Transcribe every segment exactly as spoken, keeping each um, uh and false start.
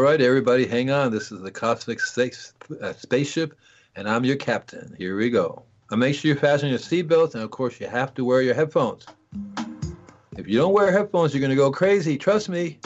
right, everybody, hang on. This is the Cosmic Space, uh, Spaceship, and I'm your captain. Here we go. Uh, make sure you fasten your seatbelts, and of course, you have to wear your headphones. If you don't wear headphones, you're going to go crazy. Trust me.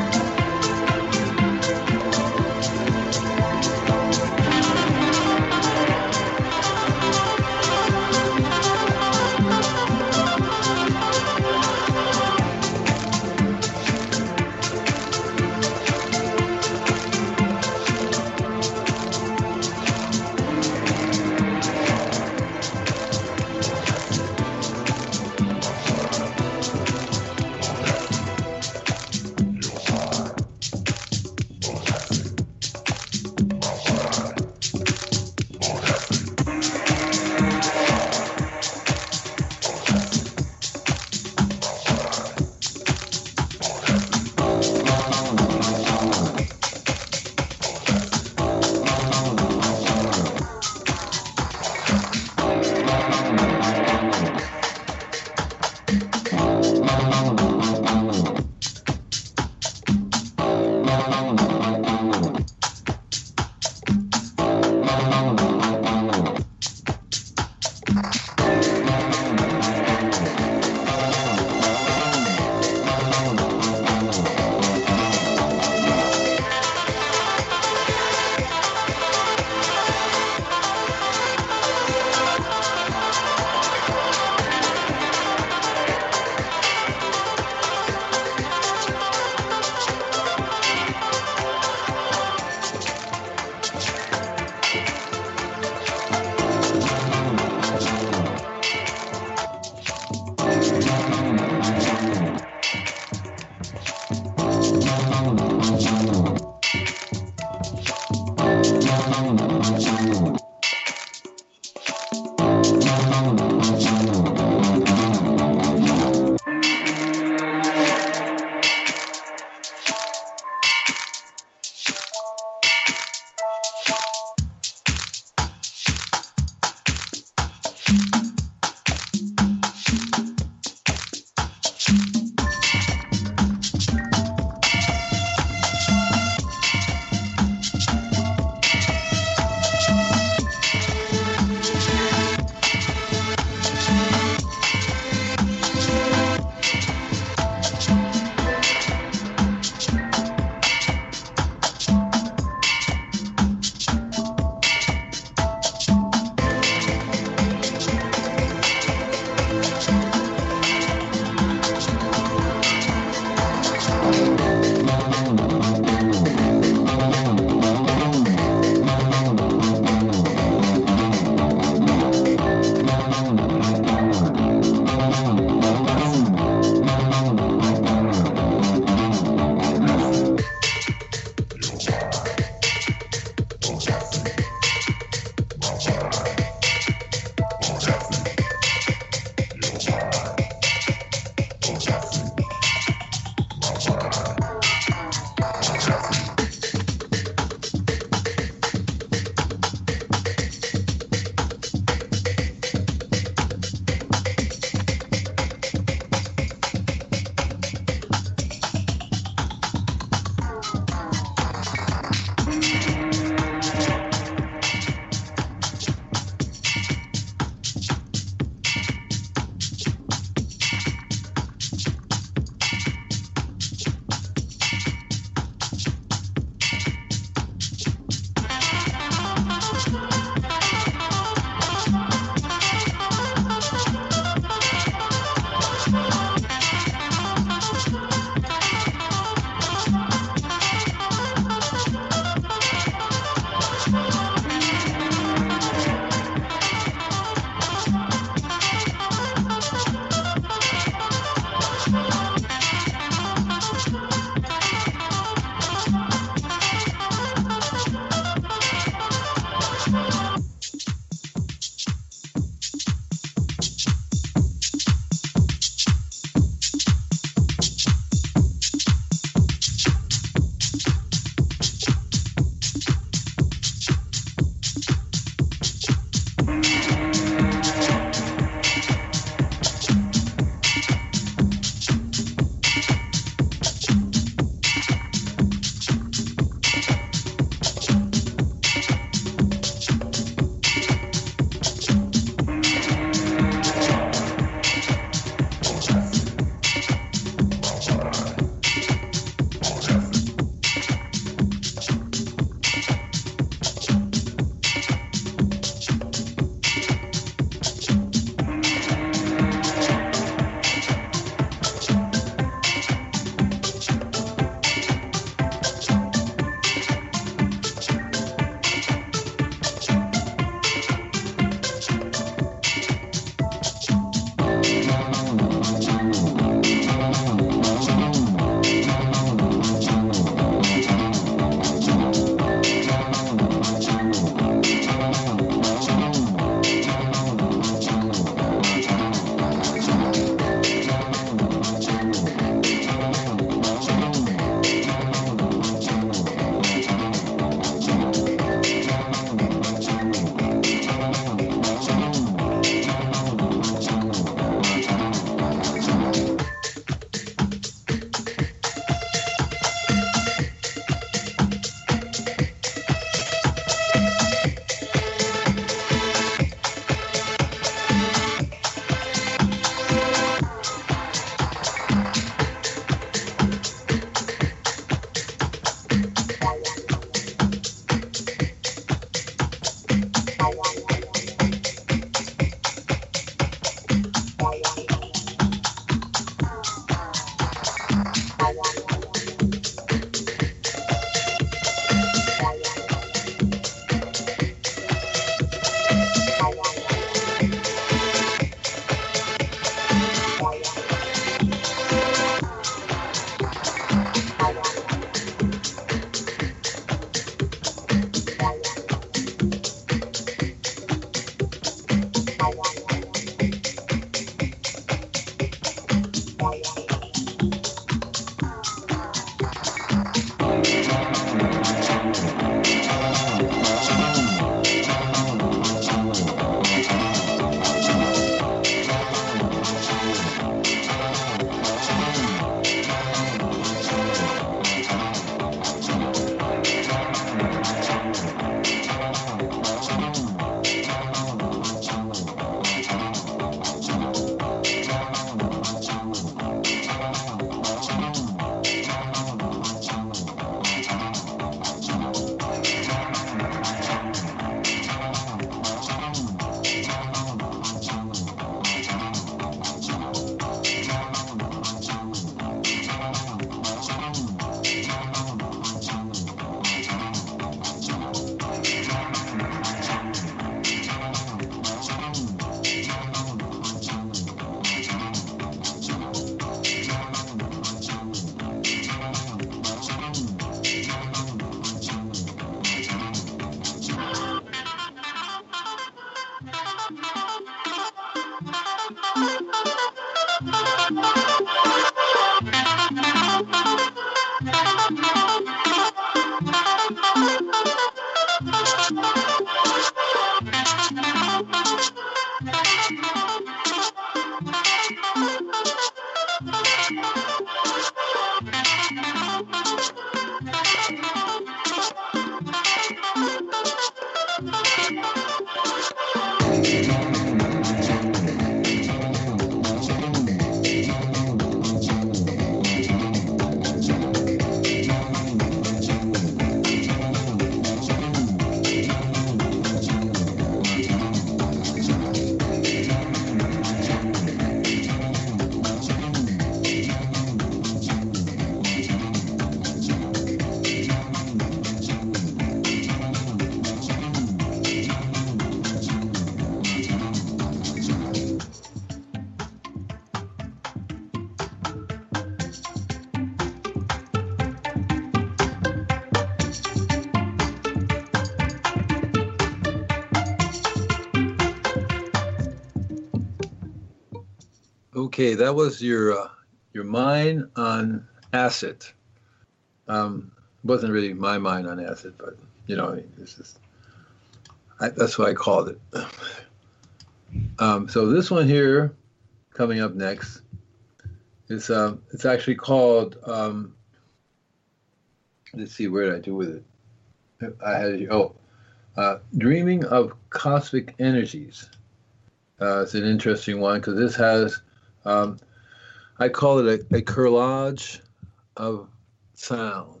Okay, that was your uh, your mind on acid. Um, wasn't really my mind on acid, but you know, it's just I, that's what I called it. Um, so this one here, coming up next, is um, it's actually called. Um, let's see, where did I do with it? I had it. Oh, uh, dreaming of cosmic energies. Uh, it's an interesting one because this has. Um, I call it a, a collage of sound.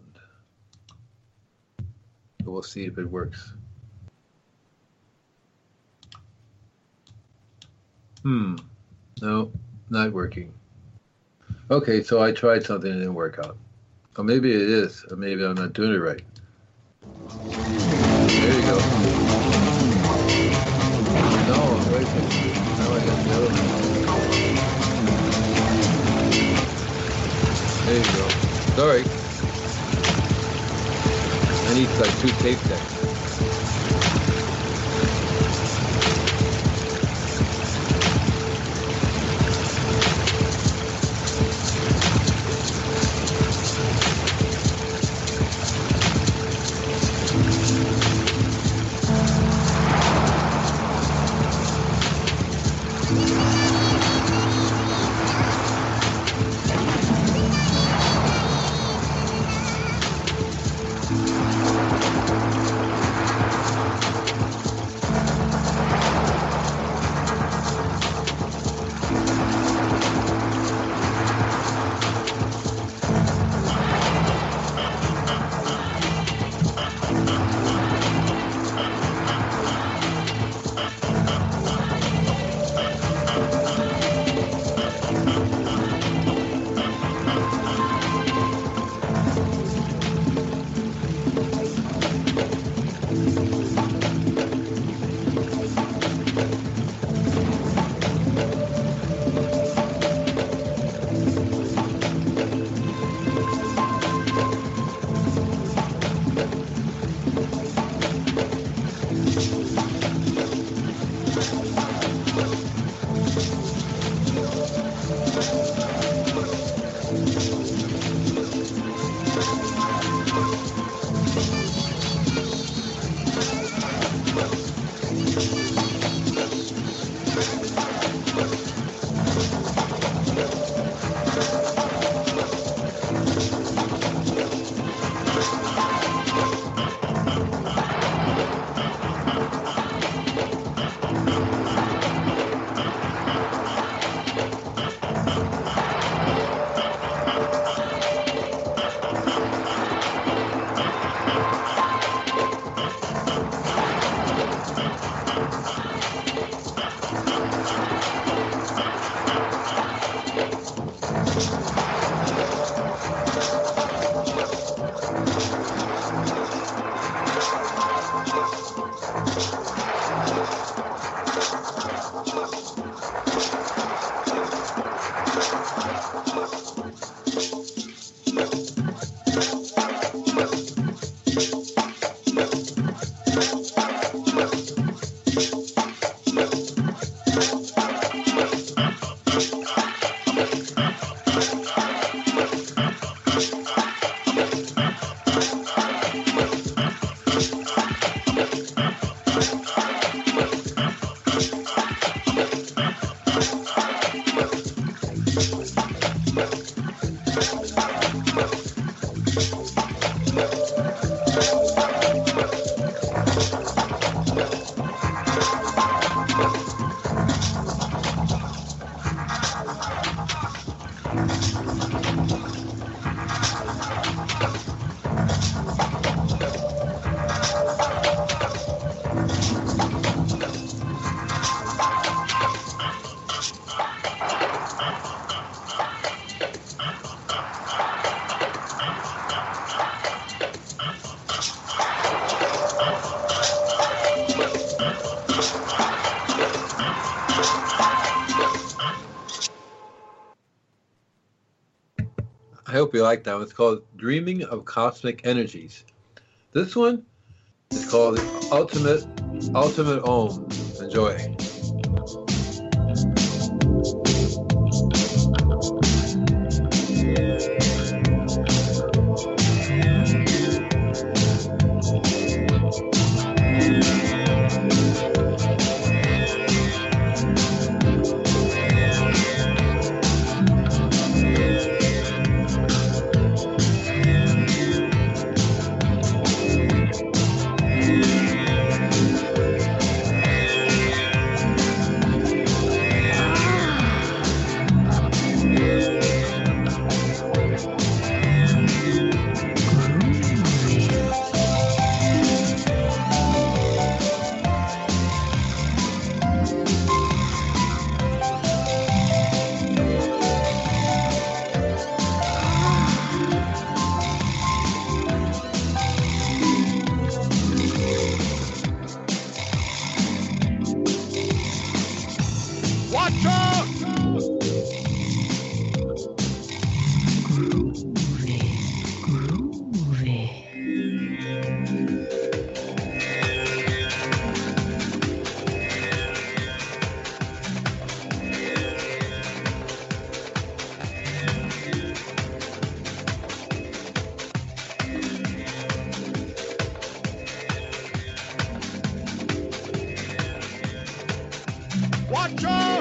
So we'll see if it works. Hmm. No, not working. Okay, so I tried something and it didn't work out. Or maybe it is, or maybe I'm not doing it right. There you go. No, wait a minute. Now I got the other one. There you go. Sorry. I need like two tape decks. I hope you like that one. It's called Dreaming of Cosmic Energies. This one is called Ultimate Ultimate Om. Enjoy. Watch out!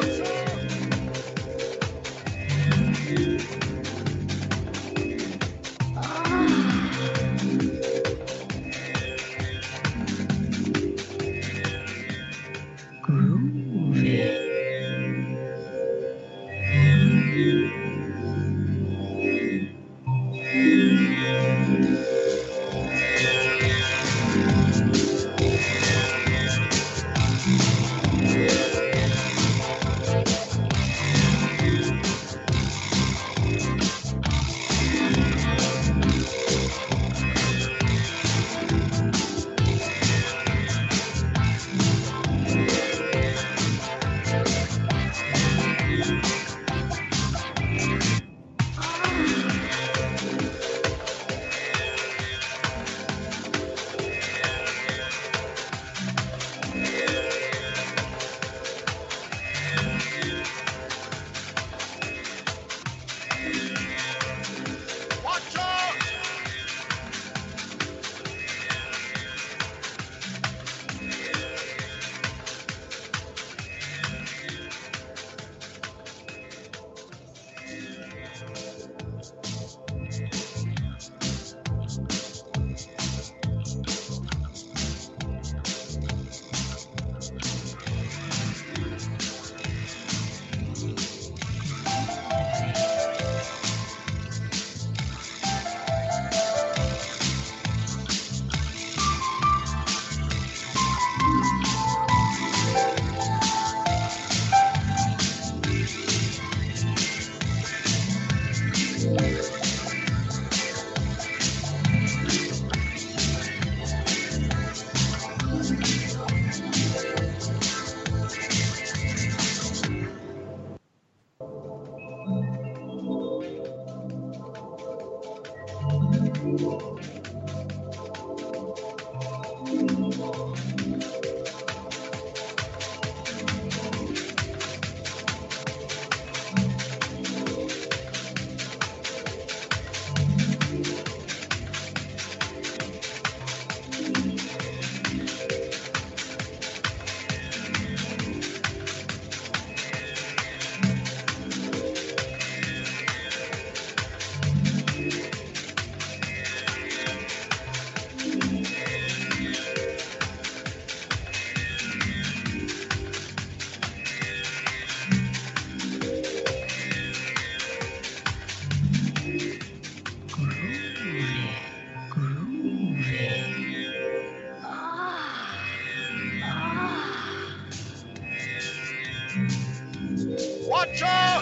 Watch out!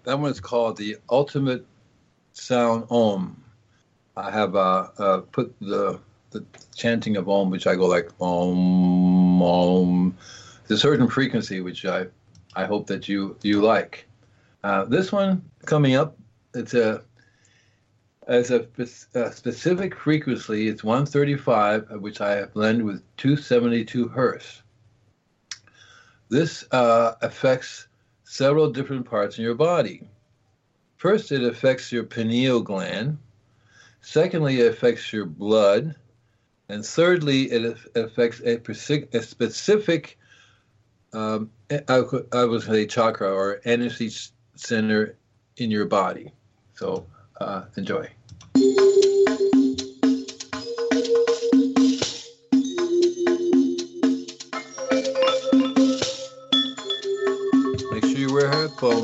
that one is called the Ultimate Sound Om. I have uh, uh, put the the chanting of Om, which I go like Om Om. There's a certain frequency which I I hope that you you like. Uh, this one coming up, it's a as a, a specific frequency. It's one thirty-five, which I have blended with two seventy-two hertz. This uh, affects several different parts in your body. First, it affects your pineal gland. Secondly, it affects your blood. And thirdly, it affects a, a specific, um, I, I would say, chakra or energy center in your body. So uh, enjoy. Make sure you wear headphones.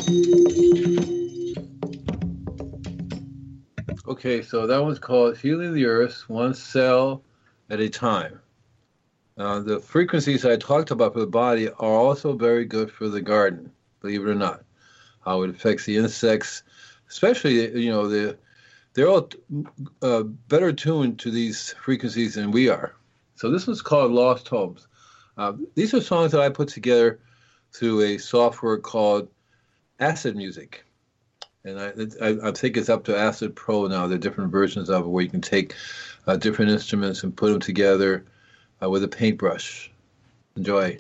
Okay, so that one's called Healing the Earth, One Cell at a Time. Uh, the frequencies I talked about for the body are also very good for the garden, believe it or not. How it affects the insects, especially, you know, the, they're all uh, better tuned to these frequencies than we are. So this one's called Lost Homes. Uh, these are songs that I put together through a software called Acid Music. And I, I, I think it's up to Acid Pro now. There are different versions of it where you can take uh, different instruments and put them together uh, with a paintbrush. Enjoy.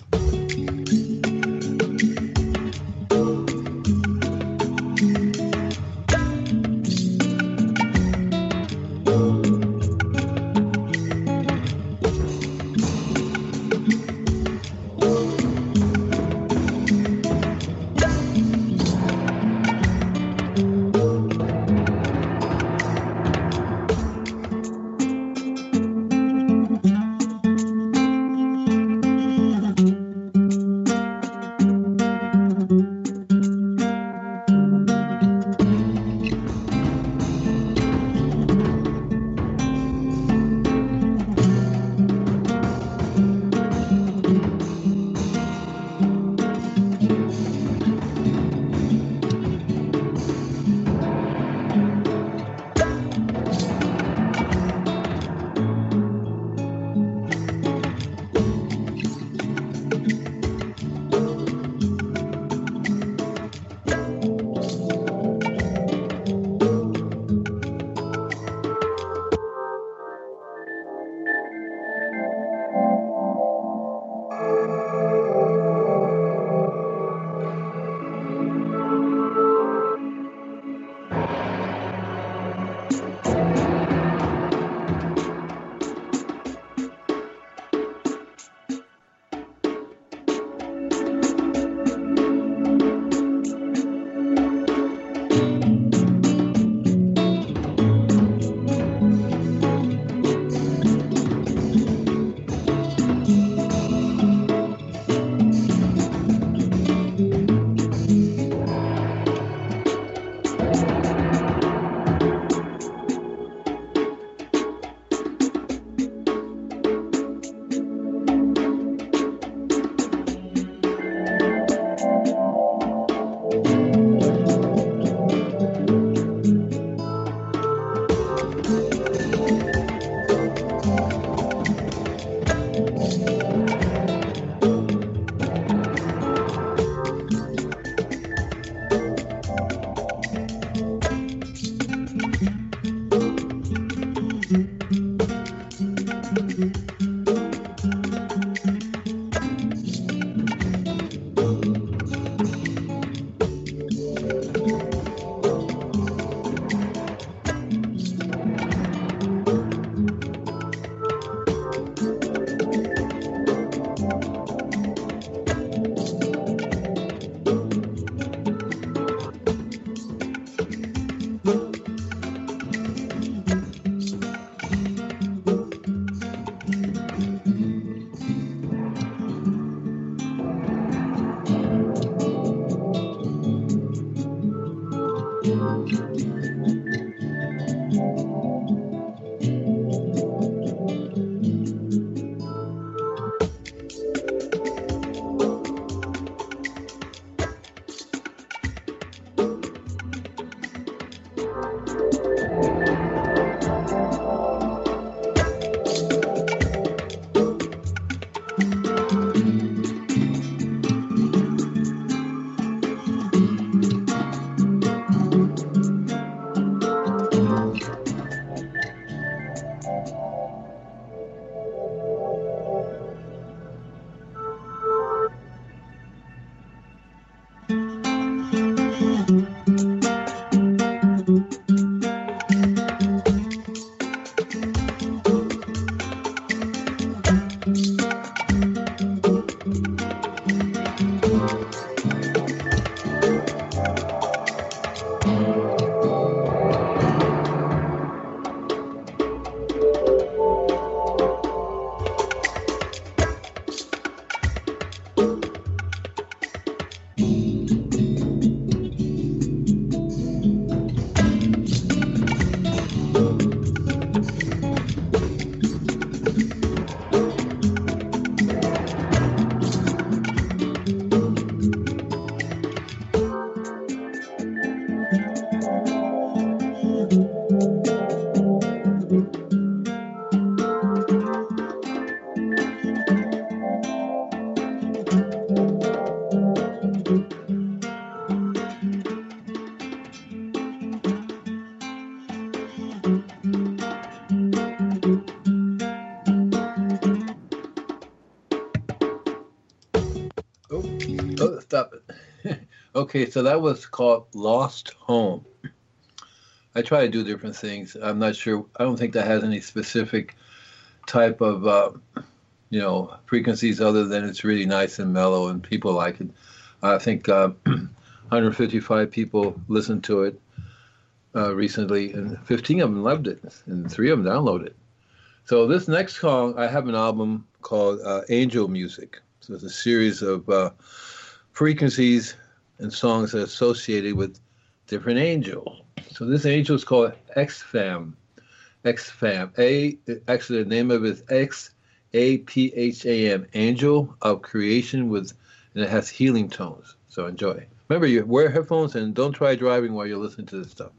stop it. Okay, so that was called Lost Home. I try to do different things. I'm not sure. I don't think that has any specific type of, uh, you know, frequencies other than it's really nice and mellow and people like it. I think uh, one hundred fifty-five people listened to it uh, recently, and fifteen of them loved it, and three of them downloaded it. So this next song, I have an album called uh, Angel Music. So it's a series of uh, frequencies and songs that are associated with different angels. So this angel is called X-Fam. X-Fam. A, actually, the name of it is X A P H A M, Angel of Creation, with, and it has healing tones. So enjoy. Remember, you wear headphones and don't try driving while you're listening to this stuff.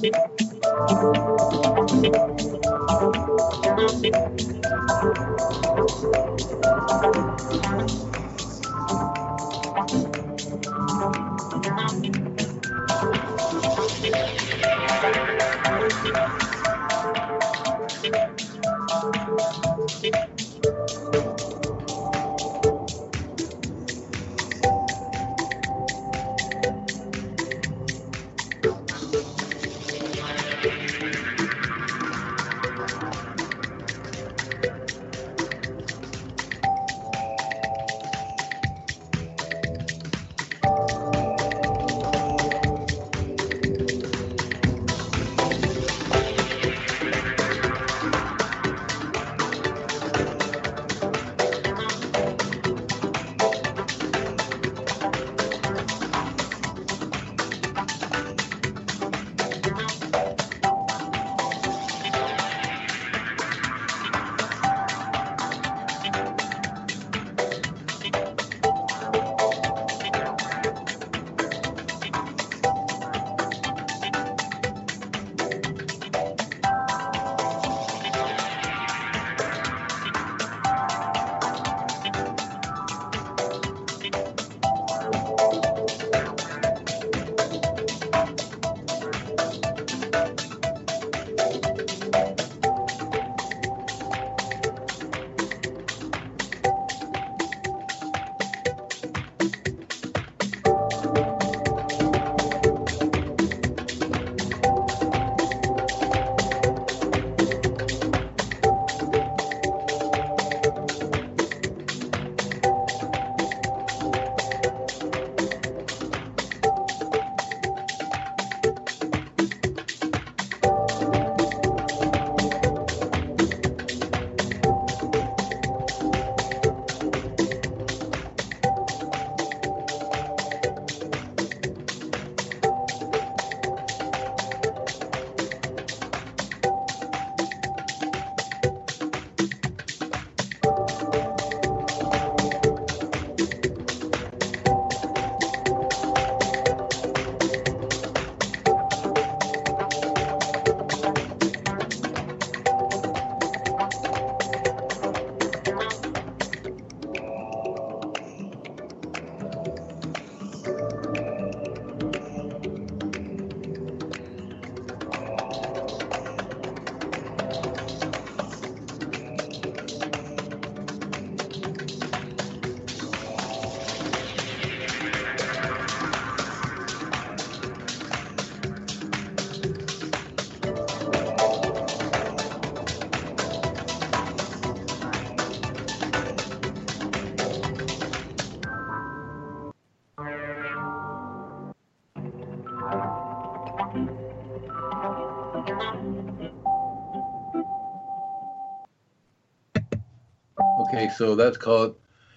Okay, so that's called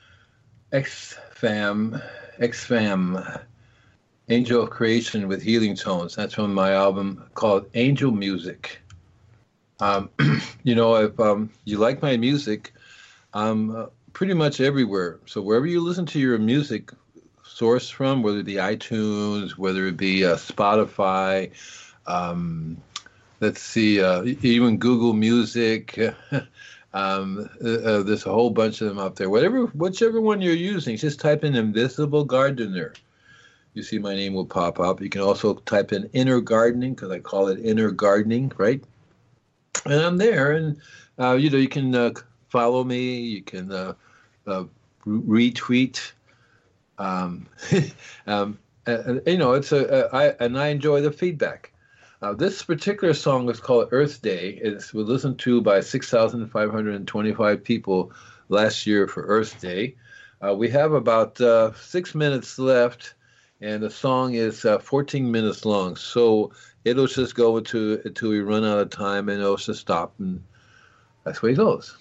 X-Fam, X-Fam, Angel of Creation with Healing Tones. That's from my album called Angel Music. Um, you know, if um, you like my music, I'm uh, pretty much everywhere. So wherever you listen to your music source from, whether it be iTunes, whether it be uh, Spotify, um, let's see, uh, even Google Music, um, uh, there's a whole bunch of them out there. Whatever, whichever one you're using, just type in Invisible Gardener. You see my name will pop up. You can also type in Inner Gardening, because I call it Inner Gardening, right? And I'm there, and uh, you know, you can uh, follow me. You can uh, uh, retweet. Um, um, uh, you know, it's a, a I, and I enjoy the feedback. Uh, this particular song is called Earth Day. It was listened to by six thousand five hundred twenty-five people last year for Earth Day. Uh, we have about uh, six minutes left, and the song is uh, fourteen minutes long. So it'll just go into until we run out of time, and it'll just stop, and that's where it goes.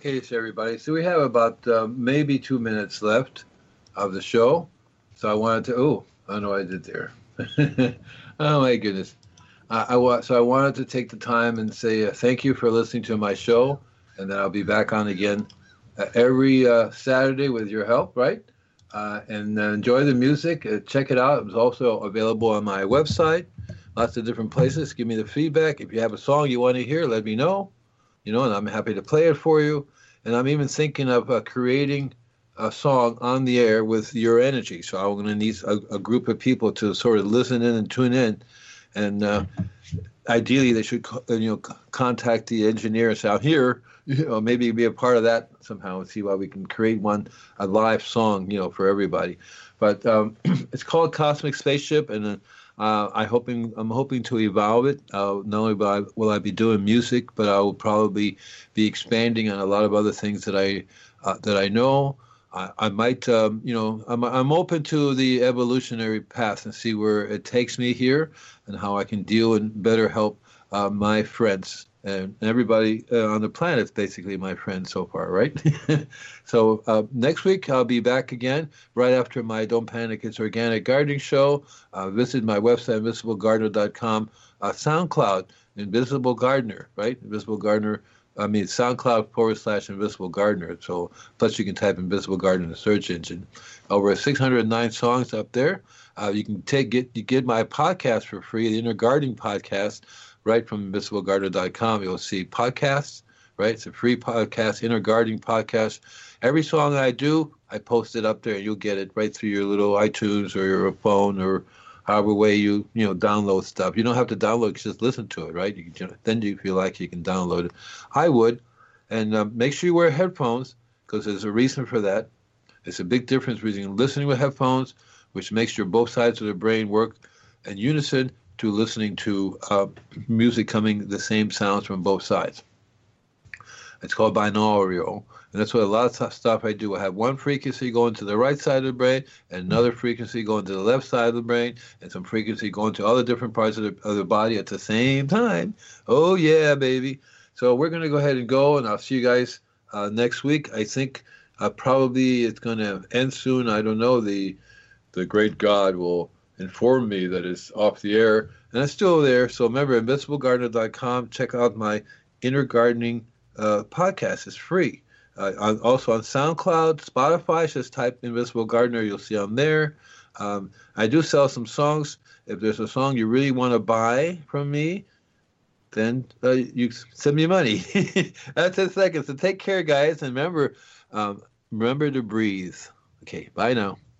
Okay, so everybody. So we have about uh, maybe two minutes left of the show. So I wanted to. Oh, I don't know what I did there. Oh my goodness. I, I wa- so I wanted to take the time and say uh, thank you for listening to my show, and then I'll be back on again uh, every uh, Saturday with your help, right? Uh, and uh, enjoy the music. Uh, check it out. It's also available on my website. Lots of different places. Give me the feedback. If you have a song you want to hear, let me know. You know, and I'm happy to play it for you. And I'm even thinking of uh, creating a song on the air with your energy. So I'm going to need a, a group of people to sort of listen in and tune in. And uh, ideally, they should, you know, contact the engineers out here. You know, maybe be a part of that somehow and see why we can create one, a live song, you know, for everybody. But um, it's called Cosmic Spaceship, and uh, I hoping I'm hoping to evolve it. Uh, not only will I, will I be doing music, but I will probably be expanding on a lot of other things that I uh, that I know. I, I might, um, you know, I'm I'm open to the evolutionary path and see where it takes me here, and how I can deal and better help uh, my friends. And everybody uh, on the planet is basically my friend so far, right? So uh, next week I'll be back again right after my Don't Panic, It's Organic Gardening show. Uh, visit my website, invisible gardener dot com, uh, SoundCloud, Invisible Gardener, right? Invisible Gardener, I mean SoundCloud forward slash Invisible Gardener. So plus you can type Invisible Gardener in the search engine. Over six hundred nine songs up there. Uh, you can take get you get my podcast for free, the Inner Gardening Podcast. Right from invisible gardener dot com, you'll see podcasts, right? It's a free podcast, Inner Gardening Podcast. Every song I do, I post it up there, and you'll get it right through your little iTunes or your phone or however way you, you know, download stuff. You don't have to download, just listen to it, right? You can, then you feel like you can download it. I would. And um, make sure you wear headphones, because there's a reason for that. It's a big difference between listening with headphones, which makes your both sides of the brain work in unison, to listening to uh, music coming the same sounds from both sides. It's called binaural, and that's what a lot of stuff I do. I have one frequency going to the right side of the brain, and another frequency going to the left side of the brain, and some frequency going to other different parts of the, of the body at the same time. Oh yeah, baby. So we're going to go ahead and go, and I'll see you guys uh, next week. I think uh, probably it's going to end soon. I don't know. The the great God will inform me that it's off the air, and it's still there. So remember, invisible gardener dot com. Check out my Inner Gardening uh, podcast. It's free. Uh, on, also on SoundCloud, Spotify, just type Invisible Gardener. You'll see I'm there. Um, I do sell some songs. If there's a song you really want to buy from me, then uh, you send me money. That's a second. So take care, guys, and remember, um, remember to breathe. Okay, bye now.